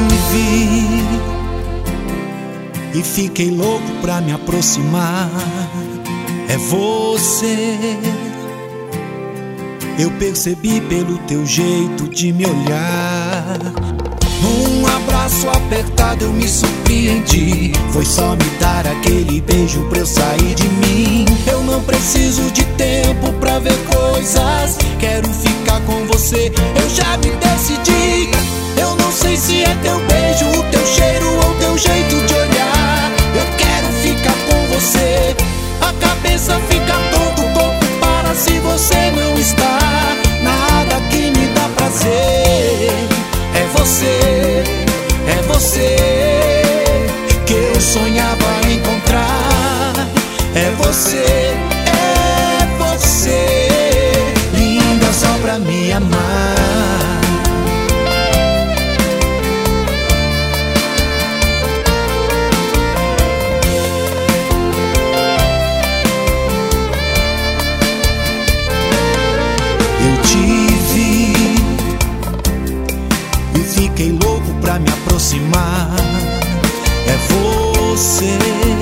vi e fiquei louco pra me aproximar. É você. Eu percebi pelo teu jeito de me olhar. Num abraço apertado eu me surpreendi. Foi só me dar aquele beijo pra eu sair de mim. Eu não preciso de tempo pra ver coisas. Quero ficar com você, eu já me decidi. Eu não sei se é teu beijo, o teu cheiro ou teu jeito de olhar. Eu quero ficar com você. A cabeça fica tonta, o corpo para se você não está. Nada que me dá prazer. É você, é você que eu sonhava encontrar. É você, linda só pra me amar. Eu te vi e fiquei louco pra me aproximar. É você.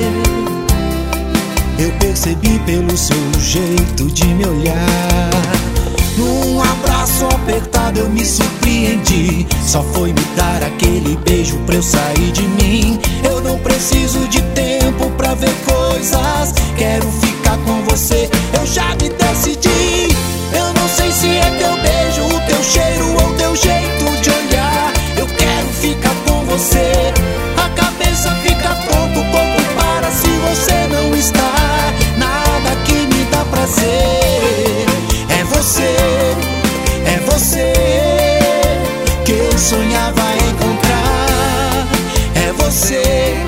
Eu percebi pelo seu jeito de me olhar. Num abraço apertado eu me surpreendi. Só foi me dar aquele beijo pra eu sair de mim. Eu não preciso de tempo pra ver coisas. Quero ficar com você, eu já me decidi. Eu não sei se é teu beijo, o teu cheiro ou teu jeito de olhar. Eu quero ficar com você. A cabeça fica tonta, o corpo para se você não está. Nada que me dá prazer. É você que eu sonhava encontrar. É você,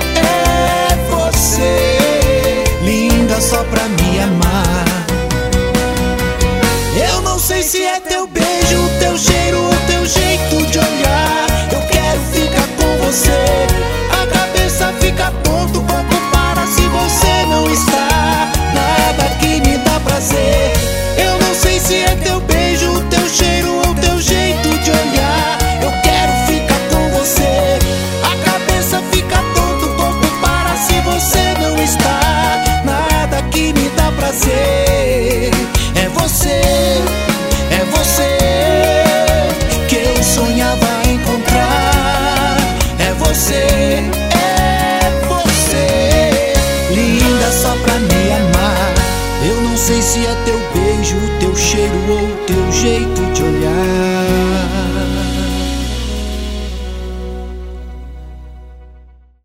linda só pra me amar. Eu não sei se é teu beijo, o teu cheiro ou teu jeito de olhar. Eu quero ficar com você. A cabeça fica tonta, o corpo para se você não está. Nada que me dá prazer. Eu não sei se é teu beijo, o teu cheiro ou teu jeito de olhar. Eu quero ficar com você. A cabeça fica tonta, o corpo para se você não está. Nada que me dá prazer. É você que eu sonhava encontrar. É você, linda só pra me amar. Eu não sei se é teu beijo, teu cheiro ou teu jeito de olhar.